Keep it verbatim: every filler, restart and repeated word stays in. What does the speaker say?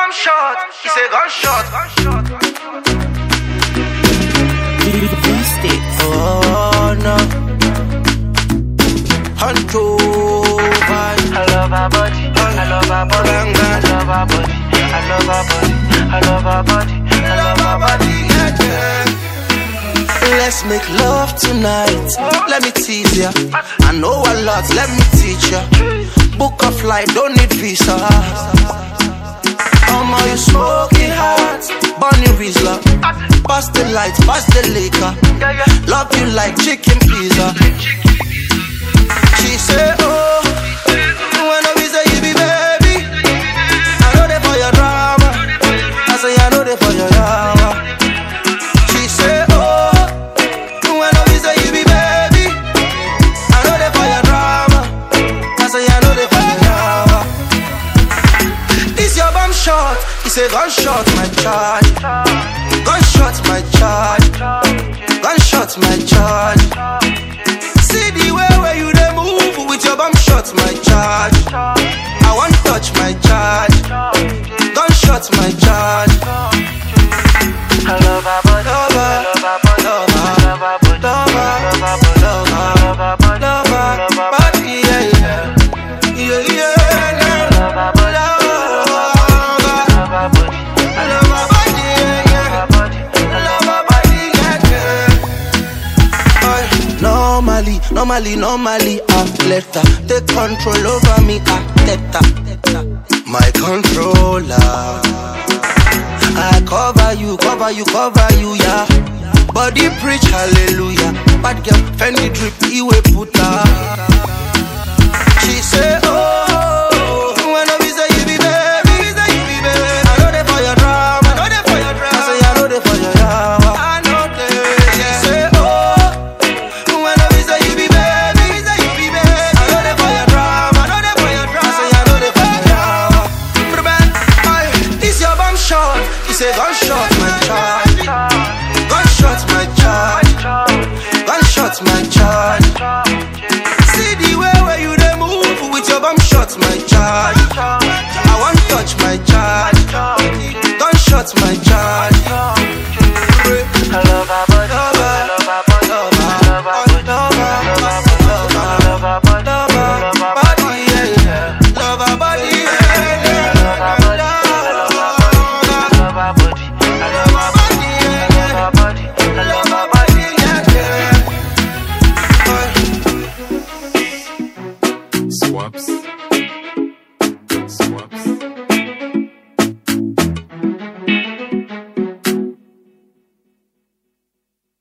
bomb shot. He say gunshot. Oh no, Huncho. I love our body. I love our body. I love our body. I love our body. I love our body. I love our body. Yeah, yeah. Let's make love tonight. Let me tease ya. I know a lot. Let me teach ya. Book a flight, don't need visa. Oh my, you smoking hot. Bunny Rizla. Pass the lights, pass the liquor. Love you like chicken pizza. She say, oh, when I say you be baby, I know they for your drama. I say I know they for your drama. She say, oh, when I say you be baby, I know they for your drama. I say I know they for your drama. This your bomb shot. He say gunshot my charge. Gunshot my charge. Gunshot my charge. See the way where you dey move with your bomb shot my charge. I want touch my charge. Gunshot my charge. I love our body. Love her, I love our body. love her, I love our body. love her, I love our body. love her, I love our body. love her, I love our body, yeah, yeah, yeah, yeah. I love our body. I love our body. I love her body, yeah, yeah. I love her body, yeah, yeah. Aye. Normally, normally, normally, I've let her take control over me. I let her, my controller. I cover you, cover you, cover you, yeah. Body preach hallelujah. Bad girl, Fendi drip, he will put her. She say, oh, when I say you be baby, say you be baby. I know they for your drama, I know they for your drama. I say I know they for your drama, I know they. She say, oh, when I say you be baby, say you be baby. I know they for your drama, I know they for your drama. I say I know they for your drama. This your bomb shot, he say gunshot